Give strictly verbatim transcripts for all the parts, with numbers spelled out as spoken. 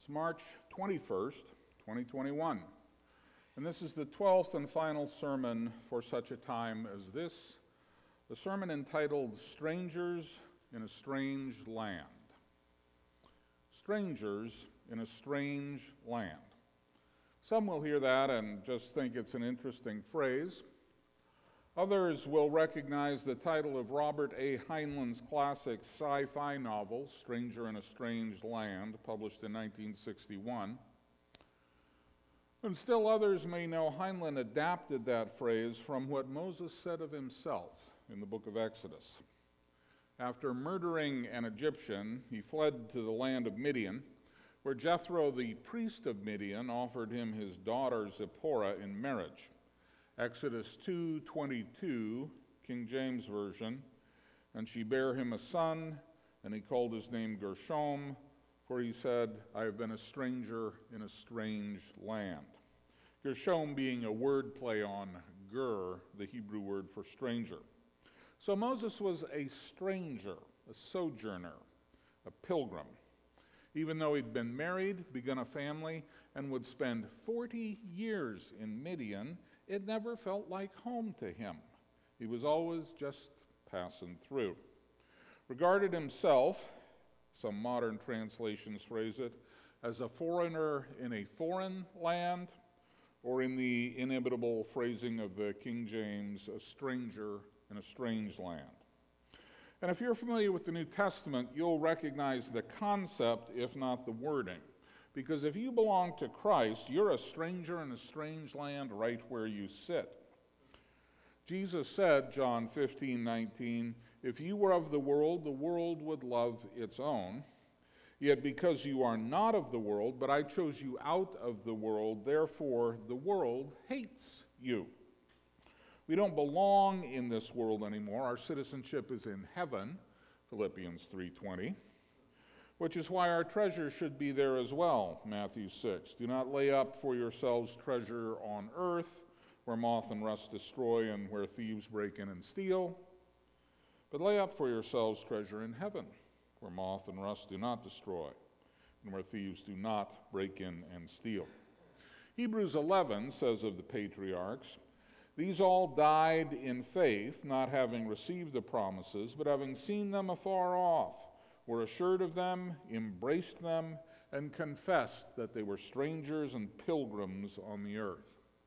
It's March twenty-first, twenty twenty-one, and this is the twelfth and final sermon for such a time as this, the sermon entitled Strangers in a Strange Land. Strangers in a strange land. Some will hear that and just think it's an interesting phrase. Others will recognize the title of Robert A. Heinlein's classic sci-fi novel, Stranger in a Strange Land, published in nineteen sixty-one. And still others may know Heinlein adapted that phrase from what Moses said of himself in the book of Exodus. After murdering an Egyptian, he fled to the land of Midian, where Jethro, the priest of Midian, offered him his daughter Zipporah in marriage. Exodus two twenty-two, King James Version, and she bare him a son, and he called his name Gershom, for he said, I have been a stranger in a strange land. Gershom being a word play on ger, the Hebrew word for stranger. So Moses was a stranger, a sojourner, a pilgrim. Even though he'd been married, begun a family, and would spend forty years in Midian, it never felt like home to him. He was always just passing through. Regarded himself, some modern translations phrase it, as a foreigner in a foreign land, or in the inimitable phrasing of the King James, a stranger in a strange land. And if you're familiar with the New Testament, you'll recognize the concept, if not the wording. Because if you belong to Christ, you're a stranger in a strange land right where you sit. Jesus said, John fifteen nineteen, if you were of the world, the world would love its own. Yet because you are not of the world, but I chose you out of the world, therefore the world hates you. We don't belong in this world anymore. Our citizenship is in heaven, Philippians three twenty. Which is why our treasure should be there as well, Matthew six. Do not lay up for yourselves treasure on earth, where moth and rust destroy and where thieves break in and steal. But lay up for yourselves treasure in heaven, where moth and rust do not destroy, and where thieves do not break in and steal. Hebrews eleven says of the patriarchs, these all died in faith, not having received the promises, but having seen them afar off, were assured of them, embraced them, and confessed that they were strangers and pilgrims on the earth.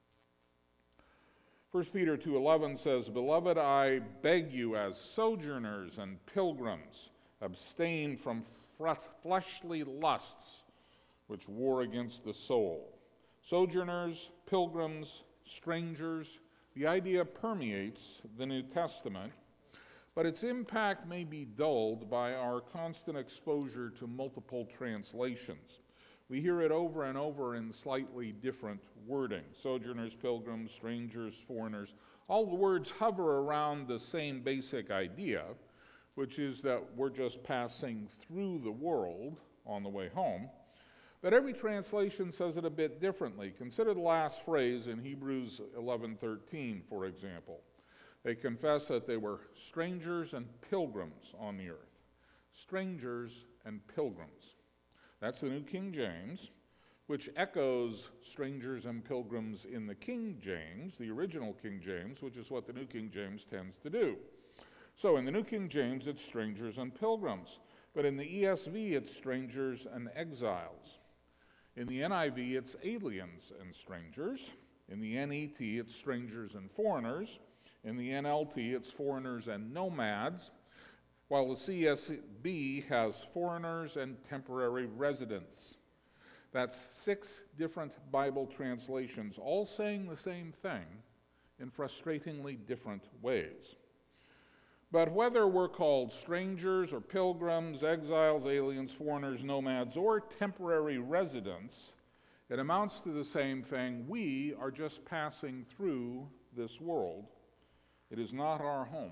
First Peter two eleven says, Beloved, I beg you as sojourners and pilgrims, abstain from fleshly lusts which war against the soul. Sojourners, pilgrims, strangers, the idea permeates the New Testament, but its impact may be dulled by our constant exposure to multiple translations. We hear it over and over in slightly different wording. Sojourners, pilgrims, strangers, foreigners. All the words hover around the same basic idea, which is that we're just passing through the world on the way home. But every translation says it a bit differently. Consider the last phrase in Hebrews eleven thirteen, for example. They confess that they were strangers and pilgrims on the earth. Strangers and pilgrims. That's the New King James, which echoes strangers and pilgrims in the King James, the original King James, which is what the New King James tends to do. So in the New King James, it's strangers and pilgrims. But in the E S V, it's strangers and exiles. In the N I V, it's aliens and strangers. In the N E T, it's strangers and foreigners. In the N L T, it's foreigners and nomads, while the C S B has foreigners and temporary residents. That's six different Bible translations, all saying the same thing in frustratingly different ways. But whether we're called strangers or pilgrims, exiles, aliens, foreigners, nomads, or temporary residents, it amounts to the same thing. We are just passing through this world. It is not our home.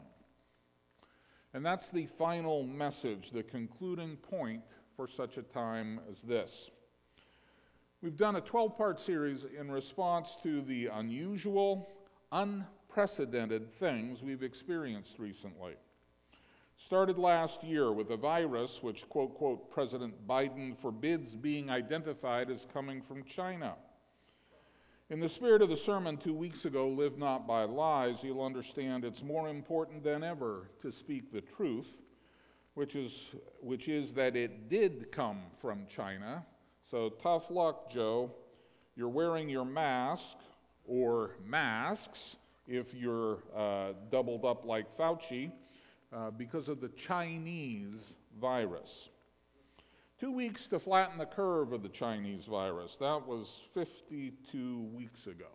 And that's the final message, the concluding point for such a time as this. We've done a twelve-part series in response to the unusual, unprecedented things we've experienced recently. Started last year with a virus which, quote, quote, President Biden forbids being identified as coming from China. In the spirit of the sermon two weeks ago, Live Not by Lies, you'll understand it's more important than ever to speak the truth, which is, which is that it did come from China. So tough luck, Joe. You're wearing your mask, or masks, if you're uh, doubled up like Fauci, uh, because of the Chinese virus. Two weeks to flatten the curve of the Chinese virus. That was fifty-two weeks ago.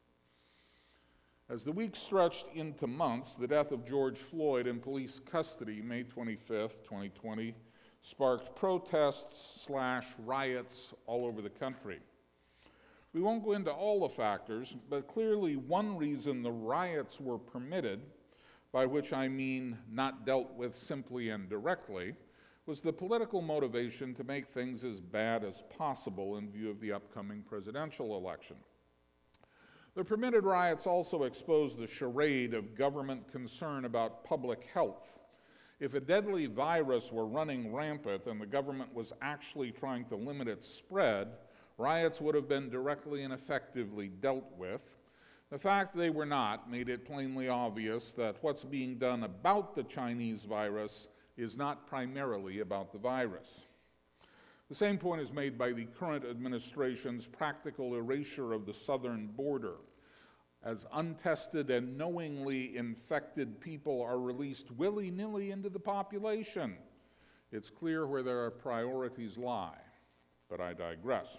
As the weeks stretched into months, the death of George Floyd in police custody, May twenty-fifth, twenty twenty, sparked protests slash riots all over the country. We won't go into all the factors, but clearly one reason the riots were permitted, by which I mean not dealt with simply and directly, was the political motivation to make things as bad as possible in view of the upcoming presidential election. The permitted riots also exposed the charade of government concern about public health. If a deadly virus were running rampant and the government was actually trying to limit its spread, riots would have been directly and effectively dealt with. The fact they were not made it plainly obvious that what's being done about the Chinese virus is not primarily about the virus. The same point is made by the current administration's practical erasure of the southern border. As untested and knowingly infected people are released willy-nilly into the population, it's clear where their priorities lie, but I digress.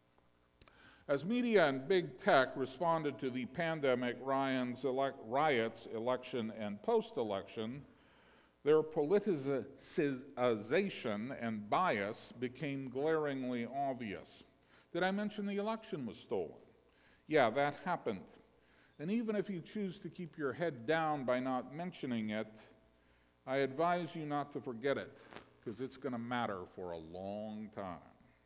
As media and big tech responded to the pandemic, riots, election, and post-election, their politicization and bias became glaringly obvious. Did I mention the election was stolen? Yeah, that happened. And even if you choose to keep your head down by not mentioning it, I advise you not to forget it, because it's going to matter for a long time.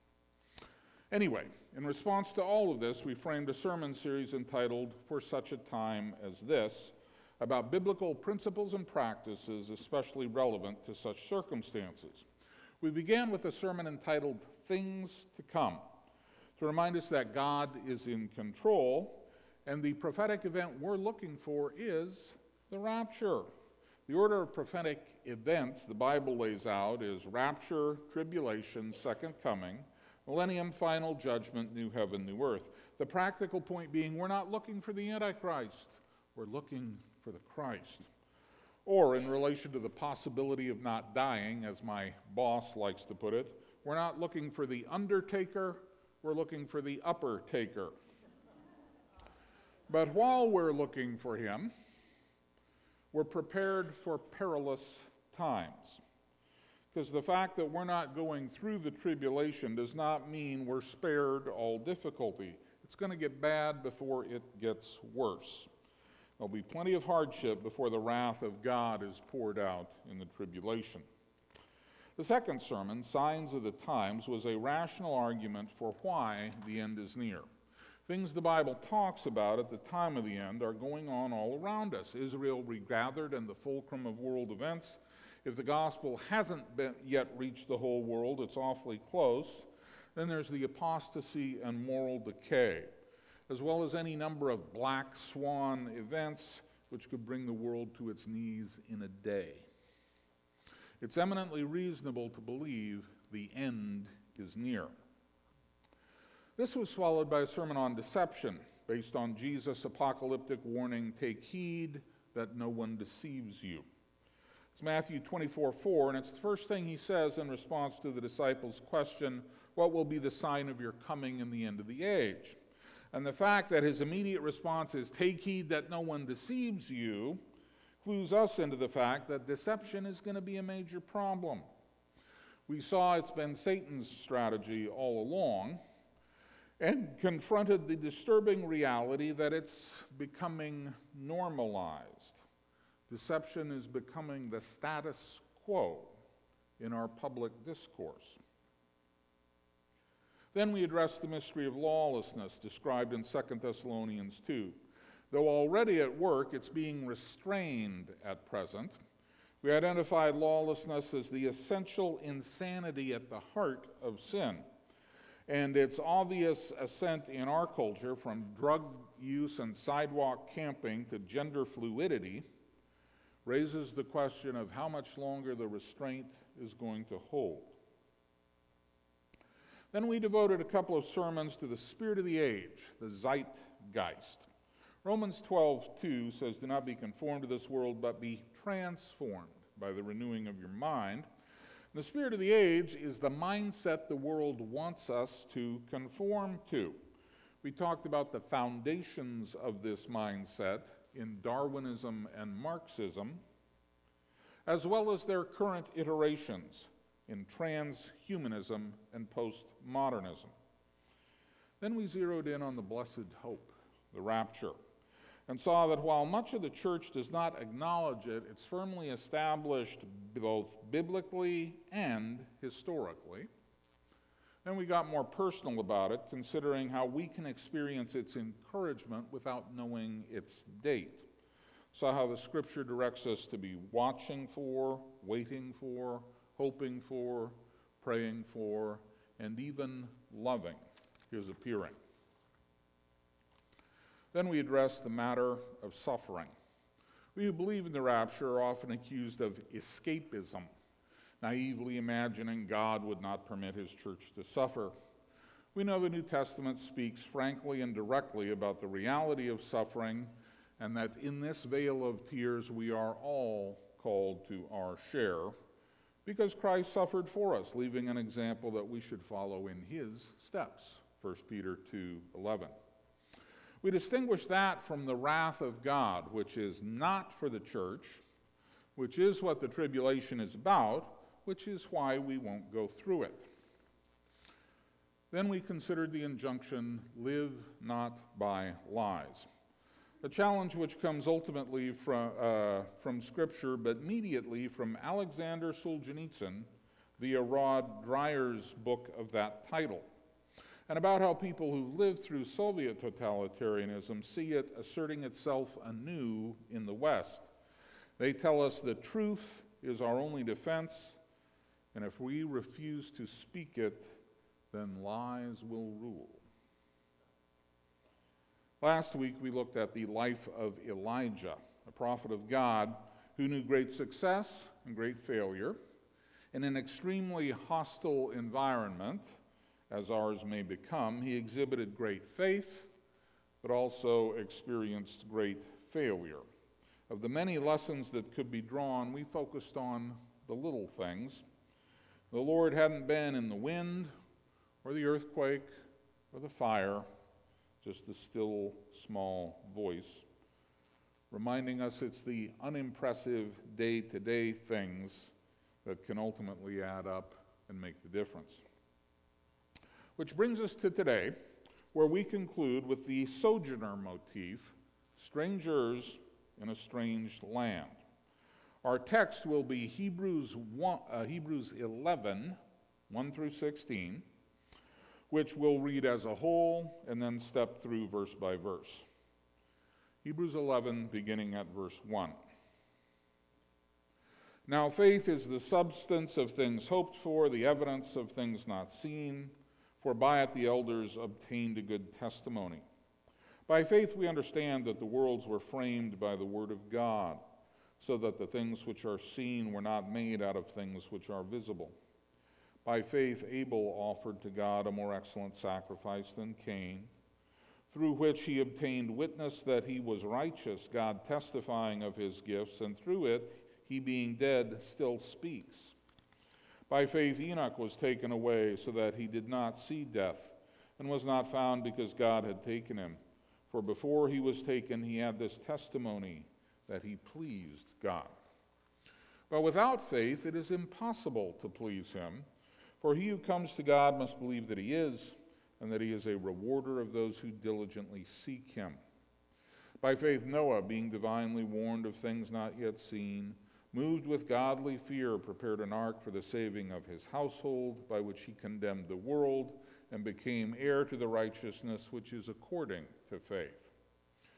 Anyway, in response to all of this, we framed a sermon series entitled For Such a Time as This, about biblical principles and practices especially relevant to such circumstances. We began with a sermon entitled Things to Come, to remind us that God is in control, and the prophetic event we're looking for is the rapture. The order of prophetic events the Bible lays out is rapture, tribulation, second coming, millennium, final judgment, new heaven, new earth. The practical point being, we're not looking for the Antichrist, we're looking for the Christ. Or, in relation to the possibility of not dying, as my boss likes to put it, we're not looking for the undertaker, we're looking for the upper taker. But while we're looking for him, we're prepared for perilous times. Because the fact that we're not going through the tribulation does not mean we're spared all difficulty. It's going to get bad before it gets worse. There'll be plenty of hardship before the wrath of God is poured out in the tribulation. The second sermon, Signs of the Times, was a rational argument for why the end is near. Things the Bible talks about at the time of the end are going on all around us. Israel regathered and the fulcrum of world events. If the gospel hasn't been yet reached the whole world, it's awfully close. Then there's the apostasy and moral decay, as well as any number of black swan events which could bring the world to its knees in a day. It's eminently reasonable to believe the end is near. This was followed by a sermon on deception, based on Jesus' apocalyptic warning, take heed that no one deceives you. It's Matthew twenty-four four, and it's the first thing he says in response to the disciples' question, what will be the sign of your coming in the end of the age? And the fact that his immediate response is, take heed that no one deceives you, clues us into the fact that deception is going to be a major problem. We saw it's been Satan's strategy all along, and confronted the disturbing reality that it's becoming normalized. Deception is becoming the status quo in our public discourse. Then we address the mystery of lawlessness described in Second Thessalonians two. Though already at work, it's being restrained at present. We identified lawlessness as the essential insanity at the heart of sin. And its obvious ascent in our culture, from drug use and sidewalk camping to gender fluidity, raises the question of how much longer the restraint is going to hold. Then we devoted a couple of sermons to the spirit of the age, the zeitgeist. Romans twelve two says, "Do not be conformed to this world, but be transformed by the renewing of your mind." The spirit of the age is the mindset the world wants us to conform to. We talked about the foundations of this mindset in Darwinism and Marxism, as well as their current iterations in transhumanism and postmodernism. Then we zeroed in on the blessed hope, the rapture, and saw that while much of the church does not acknowledge it, it's firmly established both biblically and historically. Then we got more personal about it, considering how we can experience its encouragement without knowing its date. Saw how the scripture directs us to be watching for, waiting for, hoping for, praying for, and even loving his appearing. Then we address the matter of suffering. We who believe in the rapture are often accused of escapism, naively imagining God would not permit his church to suffer. We know the New Testament speaks frankly and directly about the reality of suffering, and that in this vale of tears we are all called to our share, because Christ suffered for us, leaving an example that we should follow in his steps, First Peter two eleven. We distinguish that from the wrath of God, which is not for the church, which is what the tribulation is about, which is why we won't go through it. Then we considered the injunction, live not by lies, a challenge which comes ultimately from, uh, from Scripture, but mediately from Alexander Solzhenitsyn via Rod Dreher's book of that title, and about how people who lived through Soviet totalitarianism see it asserting itself anew in the West. They tell us that truth is our only defense, and if we refuse to speak it, then lies will rule. Last week we looked at the life of Elijah, a prophet of God who knew great success and great failure in an extremely hostile environment, as ours may become. He exhibited great faith, but also experienced great failure. Of the many lessons that could be drawn, we focused on the little things. The Lord hadn't been in the wind, or the earthquake, or the fire, just the still, small voice, reminding us it's the unimpressive day-to-day things that can ultimately add up and make the difference. Which brings us to today, where we conclude with the sojourner motif, strangers in a strange land. Our text will be Hebrews, one, uh, Hebrews eleven, one through sixteen, which we'll read as a whole and then step through verse by verse. Hebrews eleven, beginning at verse one. Now faith is the substance of things hoped for, the evidence of things not seen, for by it the elders obtained a good testimony. By faith we understand that the worlds were framed by the word of God, so that the things which are seen were not made out of things which are visible. By faith Abel offered to God a more excellent sacrifice than Cain, through which he obtained witness that he was righteous, God testifying of his gifts, and through it he being dead still speaks. By faith Enoch was taken away so that he did not see death, and was not found because God had taken him. For before he was taken he had this testimony, that he pleased God. But without faith it is impossible to please him, for he who comes to God must believe that he is, and that he is a rewarder of those who diligently seek him. By faith Noah, being divinely warned of things not yet seen, moved with godly fear, prepared an ark for the saving of his household, by which he condemned the world and became heir to the righteousness which is according to faith.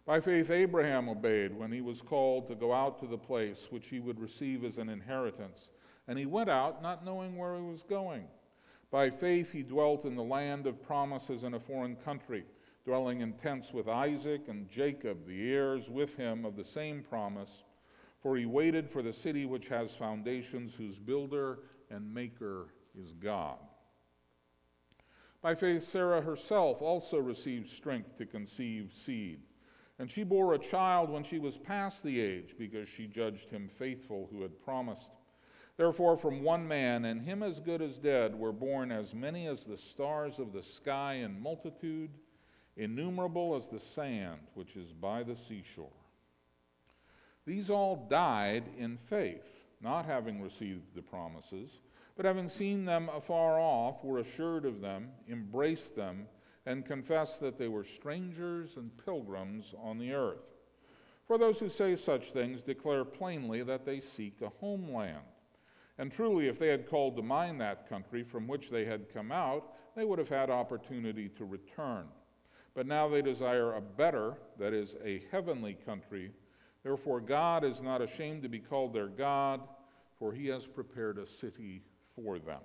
By faith, Abraham obeyed when he was called to go out to the place which he would receive as an inheritance, and he went out not knowing where he was going. By faith, he dwelt in the land of promises in a foreign country, dwelling in tents with Isaac and Jacob, the heirs with him of the same promise, for he waited for the city which has foundations, whose builder and maker is God. By faith, Sarah herself also received strength to conceive seed, and she bore a child when she was past the age, because she judged him faithful who had promised. Therefore, from one man, and him as good as dead, were born as many as the stars of the sky in multitude, innumerable as the sand which is by the seashore. These all died in faith, not having received the promises, but having seen them afar off, were assured of them, embraced them, and confessed that they were strangers and pilgrims on the earth. For those who say such things declare plainly that they seek a homeland. And truly, if they had called to mind that country from which they had come out, they would have had opportunity to return. But now they desire a better, that is, a heavenly country. Therefore, God is not ashamed to be called their God, for he has prepared a city for them.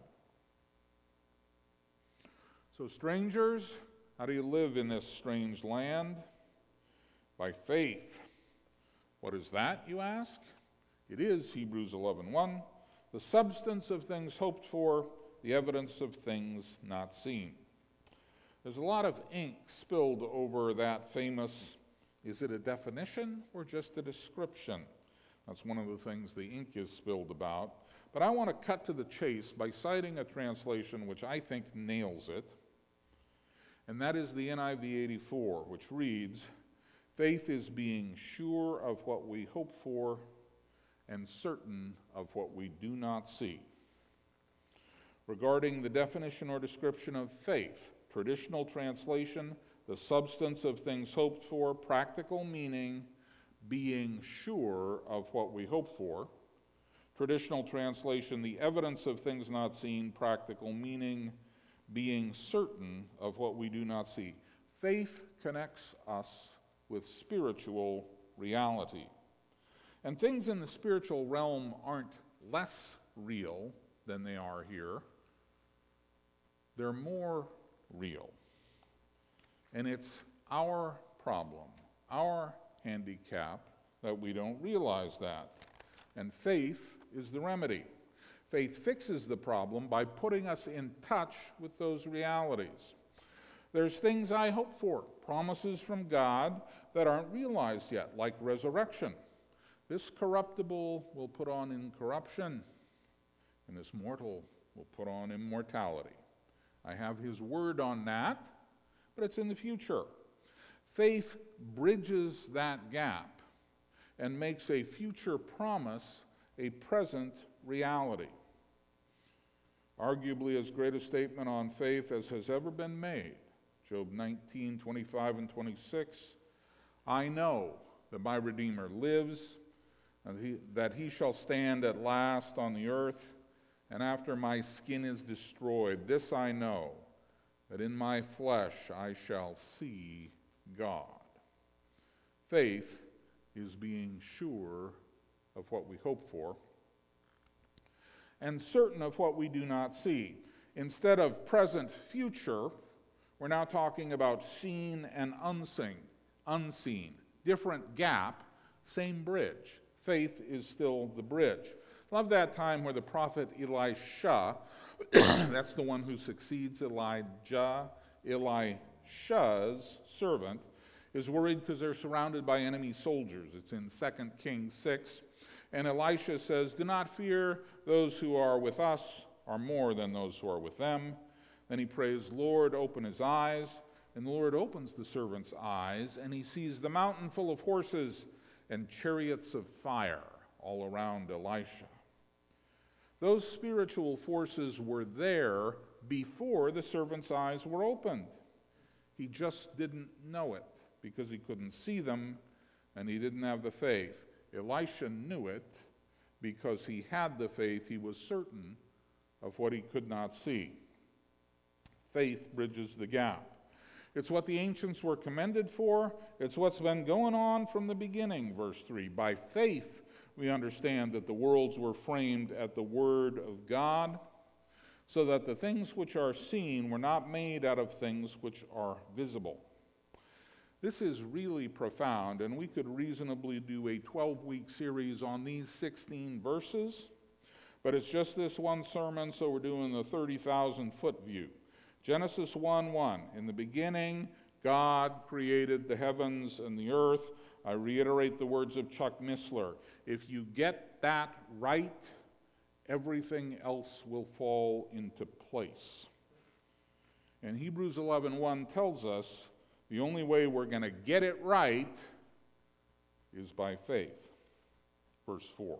So, strangers, how do you live in this strange land? By faith. What is that, you ask? It is, Hebrews eleven one, the substance of things hoped for, the evidence of things not seen. There's a lot of ink spilled over that famous, is it a definition or just a description? That's one of the things the ink is spilled about. But I want to cut to the chase by citing a translation which I think nails it, and that is the N I V eighty-four, which reads, "Faith is being sure of what we hope for and certain of what we do not see." Regarding the definition or description of faith, traditional translation, the substance of things hoped for, practical meaning, being sure of what we hope for. Traditional translation, the evidence of things not seen, practical meaning, being certain of what we do not see. Faith connects us with spiritual reality. And things in the spiritual realm aren't less real than they are here. They're more real. And it's our problem, our handicap, that we don't realize that. And faith is the remedy. Faith fixes the problem by putting us in touch with those realities. There's things I hope for, promises from God that aren't realized yet, like resurrection. This corruptible will put on incorruption, and this mortal will put on immortality. I have his word on that, but it's in the future. Faith bridges that gap and makes a future promise a present reality. Arguably as great a statement on faith as has ever been made. Job nineteen, twenty-five and twenty-six, "I know that my Redeemer lives, and he, that he shall stand at last on the earth, and after my skin is destroyed, this I know, that in my flesh I shall see God." Faith is being sure of what we hope for and certain of what we do not see. Instead of present future, we're now talking about seen and unseen. Unseen. Different gap, same bridge. Faith is still the bridge. Love that time where the prophet Elisha, that's the one who succeeds Elijah, Elisha's servant, is worried because they're surrounded by enemy soldiers. It's in Second Kings six. And Elisha says, "Do not fear, those who are with us are more than those who are with them." Then he prays, "Lord, open his eyes." And the Lord opens the servant's eyes, and he sees the mountain full of horses and chariots of fire all around Elisha. Those spiritual forces were there before the servant's eyes were opened. He just didn't know it because he couldn't see them and he didn't have the faith. Elisha knew it because he had the faith. He was certain of what he could not see. Faith bridges the gap. It's what the ancients were commended for. It's what's been going on from the beginning, verse three. By faith, we understand that the worlds were framed at the word of God, so that the things which are seen were not made out of things which are visible. This is really profound, and we could reasonably do a twelve-week series on these sixteen verses, but it's just this one sermon, so we're doing the thirty thousand foot view. Genesis one one, in the beginning, God created the heavens and the earth. I reiterate the words of Chuck Missler. If you get that right, everything else will fall into place. And Hebrews eleven one tells us the only way we're going to get it right is by faith. Verse four.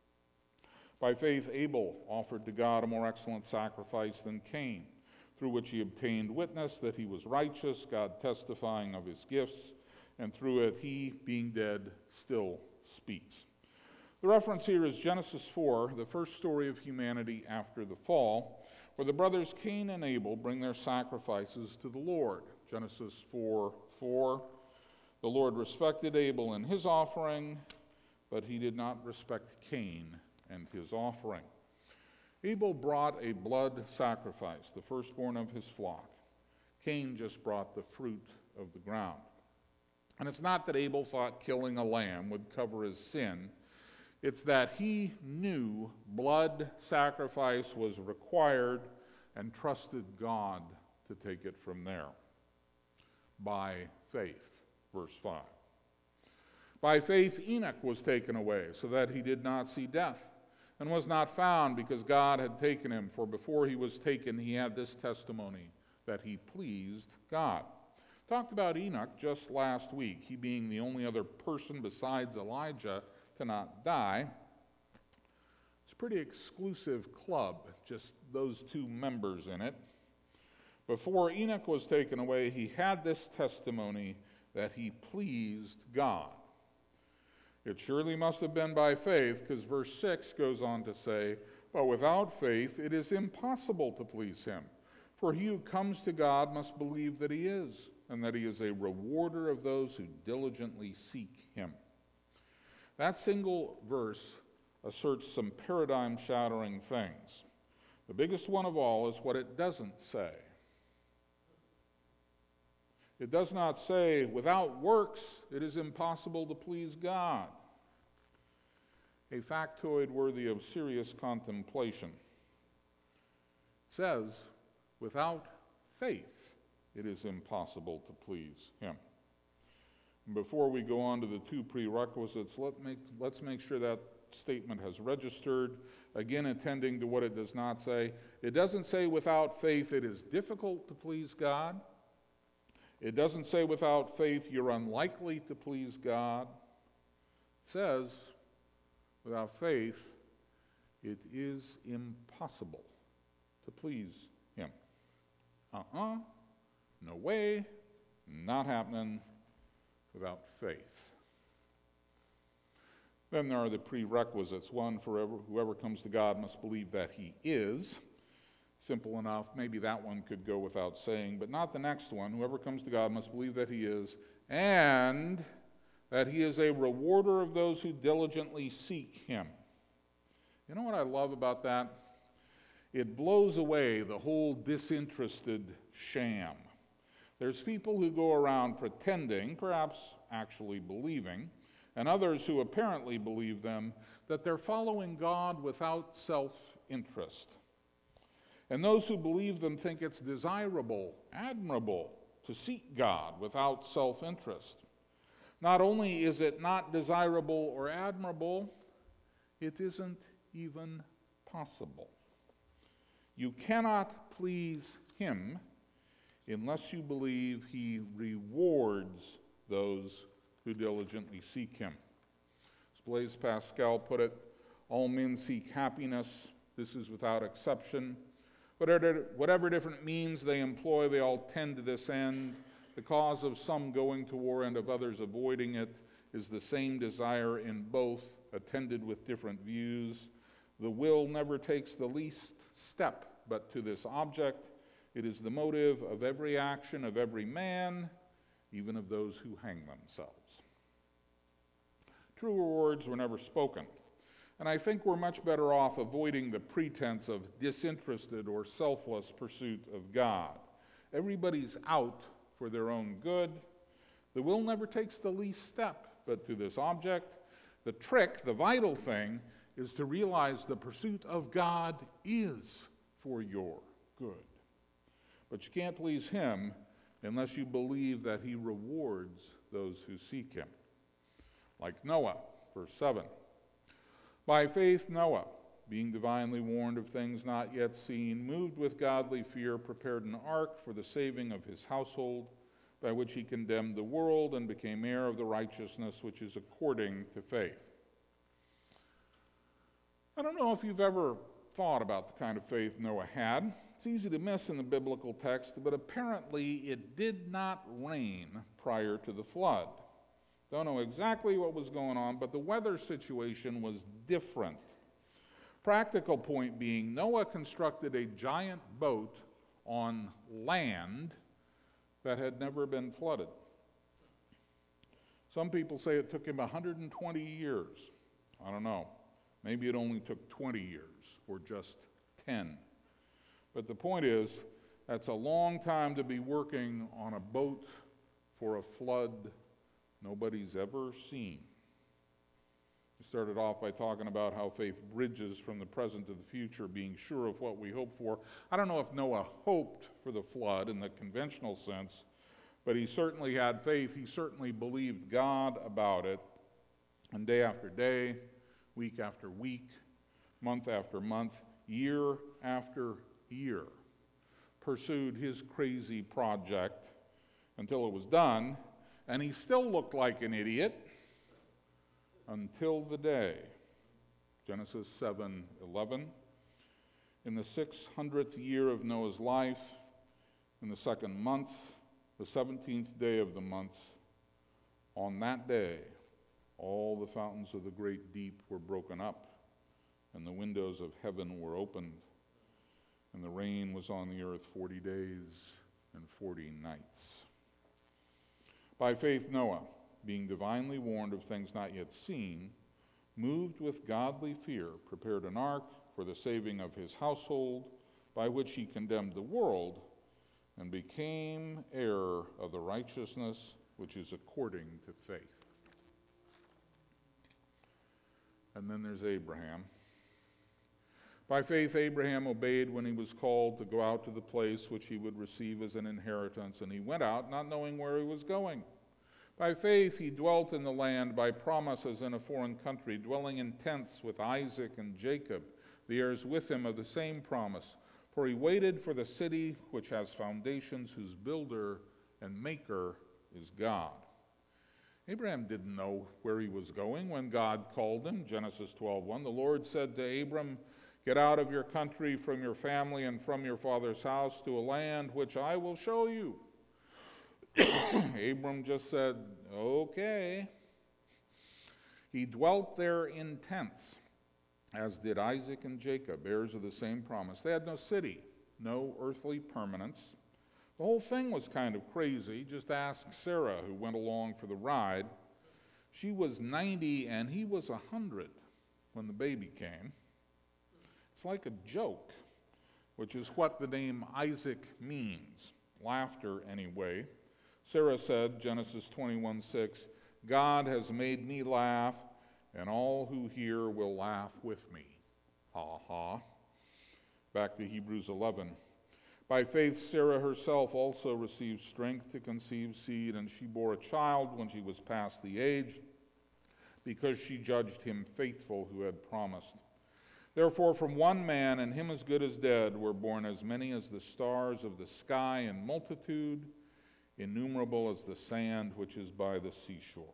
By faith, Abel offered to God a more excellent sacrifice than Cain, through which he obtained witness that he was righteous, God testifying of his gifts, and through it he, being dead, still speaks. The reference here is Genesis four, the first story of humanity after the fall, where the brothers Cain and Abel bring their sacrifices to the Lord. Genesis four four, the Lord respected Abel and his offering, but he did not respect Cain and his offering. Abel brought a blood sacrifice, the firstborn of his flock. Cain just brought the fruit of the ground. And it's not that Abel thought killing a lamb would cover his sin. It's that he knew blood sacrifice was required and trusted God to take it from there. By faith, verse five. By faith, Enoch was taken away so that he did not see death, and was not found because God had taken him. For before he was taken, he had this testimony, that he pleased God. Talked about Enoch just last week, he being the only other person besides Elijah to not die. It's a pretty exclusive club, just those two members in it. Before Enoch was taken away, he had this testimony that he pleased God. It surely must have been by faith, because verse six goes on to say, but without faith it is impossible to please him. For he who comes to God must believe that he is, and that he is a rewarder of those who diligently seek him. That single verse asserts some paradigm-shattering things. The biggest one of all is what it doesn't say. It does not say, without works, it is impossible to please God. A factoid worthy of serious contemplation. It says, without faith, it is impossible to please him. And before we go on to the two prerequisites, let make, let's make sure that statement has registered, again attending to what it does not say. It doesn't say without faith it is difficult to please God. It doesn't say without faith you're unlikely to please God. It says without faith it is impossible to please him. Uh-uh, no way, not happening without faith. Then there are the prerequisites. One, forever, whoever comes to God must believe that he is. Simple enough. Maybe that one could go without saying, but not the next one. Whoever comes to God must believe that he is, and that he is a rewarder of those who diligently seek him. You know what I love about that? It blows away the whole disinterested sham. There's people who go around pretending, perhaps actually believing, and others who apparently believe them, that they're following God without self-interest. And those who believe them think it's desirable, admirable, to seek God without self-interest. Not only is it not desirable or admirable, it isn't even possible. You cannot please him unless you believe he rewards those who diligently seek him. As Blaise Pascal put it, all men seek happiness. This is without exception. Whatever, whatever different means they employ, they all tend to this end. The cause of some going to war and of others avoiding it is the same desire in both, attended with different views. The will never takes the least step but to this object. It is the motive of every action of every man, even of those who hang themselves. Truer words were never spoken, and I think we're much better off avoiding the pretense of disinterested or selfless pursuit of God. Everybody's out for their own good. The will never takes the least step but to this object. The trick, the vital thing, is to realize the pursuit of God is for your good. But you can't please him unless you believe that he rewards those who seek him. Like Noah, verse seven. By faith Noah, being divinely warned of things not yet seen, moved with godly fear, prepared an ark for the saving of his household, by which he condemned the world and became heir of the righteousness which is according to faith. I don't know if you've ever thought about the kind of faith Noah had. It's easy to miss in the biblical text, but apparently it did not rain prior to the flood. Don't know exactly what was going on, but the weather situation was different. Practical point being, Noah constructed a giant boat on land that had never been flooded. Some people say it took him one hundred twenty years. I don't know. Maybe it only took twenty years or just ten. But the point is, that's a long time to be working on a boat for a flood nobody's ever seen. We started off by talking about how faith bridges from the present to the future, being sure of what we hope for. I don't know if Noah hoped for the flood in the conventional sense, but he certainly had faith. He certainly believed God about it. And day after day, week after week, month after month, year after year, pursued his crazy project until it was done, and he still looked like an idiot until the day. Genesis seven eleven. In the six hundredth year of Noah's life, in the second month, the seventeenth day of the month, on that day, all the fountains of the great deep were broken up, and the windows of heaven were opened, and the rain was on the earth forty days and forty nights. By faith Noah, being divinely warned of things not yet seen, moved with godly fear, prepared an ark for the saving of his household, by which he condemned the world, and became heir of the righteousness which is according to faith. And then there's Abraham. By faith, Abraham obeyed when he was called to go out to the place which he would receive as an inheritance, and he went out, not knowing where he was going. By faith, he dwelt in the land by promises in a foreign country, dwelling in tents with Isaac and Jacob, the heirs with him of the same promise. For he waited for the city which has foundations, whose builder and maker is God. Abraham didn't know where he was going when God called him. Genesis twelve one. The Lord said to Abram, "Get out of your country, from your family, and from your father's house to a land which I will show you." Abram just said, "Okay." He dwelt there in tents, as did Isaac and Jacob, heirs of the same promise. They had no city, no earthly permanence. The whole thing was kind of crazy. Just ask Sarah, who went along for the ride. She was ninety and he was one hundred when the baby came. It's like a joke, which is what the name Isaac means. Laughter, anyway. Sarah said, Genesis twenty-one six, "God has made me laugh, and all who hear will laugh with me." Ha ha. Back to Hebrews eleven. By faith, Sarah herself also received strength to conceive seed, and she bore a child when she was past the age, because she judged him faithful who had promised. Therefore, from one man, and him as good as dead, were born as many as the stars of the sky in multitude, innumerable as the sand which is by the seashore.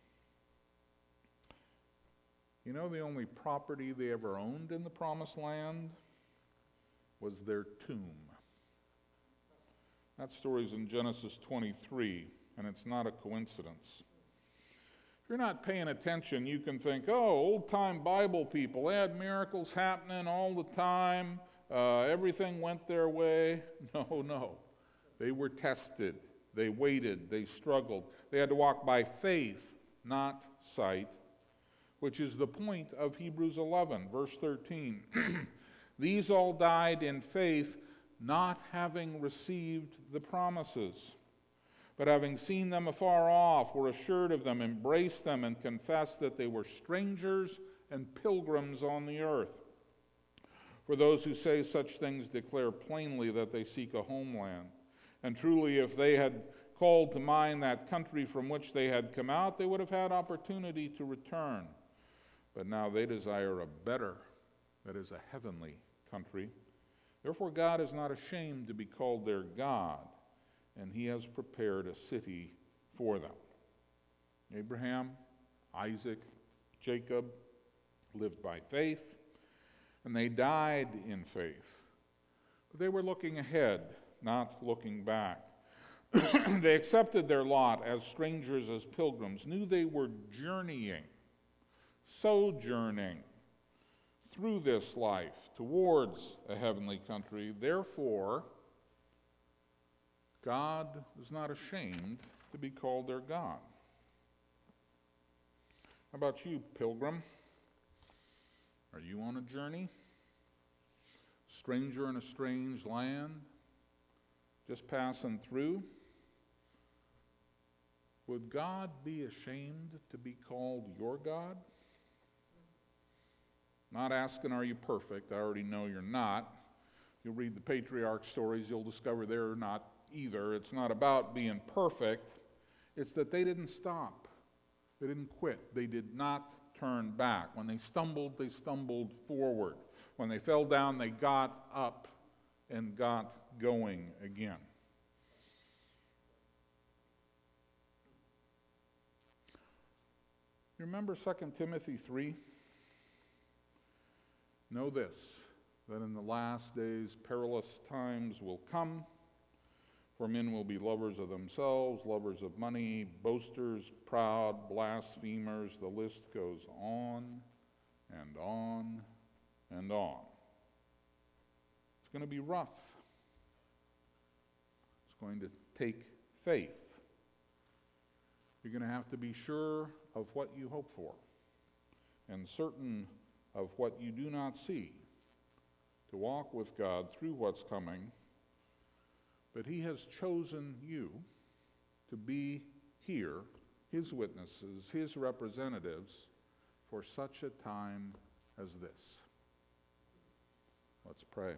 You know, the only property they ever owned in the Promised Land was their tomb. That story's in Genesis twenty-three, and it's not a coincidence. If you're not paying attention, you can think, oh, old-time Bible people, they had miracles happening all the time. uh, everything went their way. No, no. They were tested. They waited. They struggled. They had to walk by faith, not sight, which is the point of Hebrews eleven, verse thirteen. These all died in faith, not having received the promises, but having seen them afar off, were assured of them, embraced them, and confessed that they were strangers and pilgrims on the earth. For those who say such things declare plainly that they seek a homeland. And truly, if they had called to mind that country from which they had come out, they would have had opportunity to return. But now they desire a better, that is, a heavenly country. Therefore, God is not ashamed to be called their God, and he has prepared a city for them. Abraham, Isaac, Jacob lived by faith, and they died in faith. But they were looking ahead, not looking back. They accepted their lot as strangers, as pilgrims, knew they were journeying, sojourning through this life towards a heavenly country. Therefore, God is not ashamed to be called their God. How about you, pilgrim? Are you on a journey? Stranger in a strange land? Just passing through? Would God be ashamed to be called your God? Not asking, are you perfect? I already know you're not. You'll read the patriarch stories, you'll discover they're not either. It's not about being perfect. It's that they didn't stop. They didn't quit. They did not turn back. When they stumbled, they stumbled forward. When they fell down, they got up and got going again. You remember Second Timothy three? Know this, that in the last days perilous times will come, for men will be lovers of themselves, lovers of money, boasters, proud, blasphemers. The list goes on and on and on. It's going to be rough. It's going to take faith. You're going to have to be sure of what you hope for and certain of what you do not see to walk with God through what's coming. But he has chosen you to be here, his witnesses, his representatives, for such a time as this. Let's pray.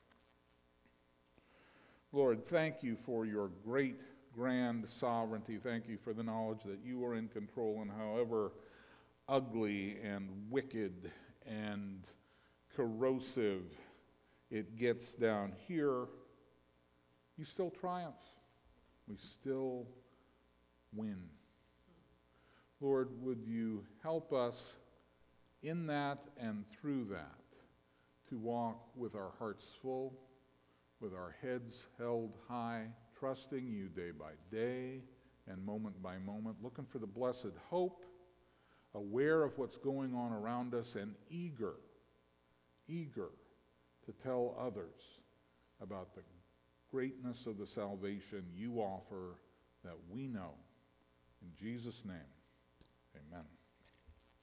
Lord, thank you for your great, grand sovereignty. Thank you for the knowledge that you are in control, and however ugly and wicked and corrosive it gets down here, you still triumph. We still win. Lord, would you help us in that and through that to walk with our hearts full, with our heads held high, trusting you day by day and moment by moment, looking for the blessed hope, aware of what's going on around us, and eager, eager to tell others about the greatness of the salvation you offer that we know. In Jesus' name, amen.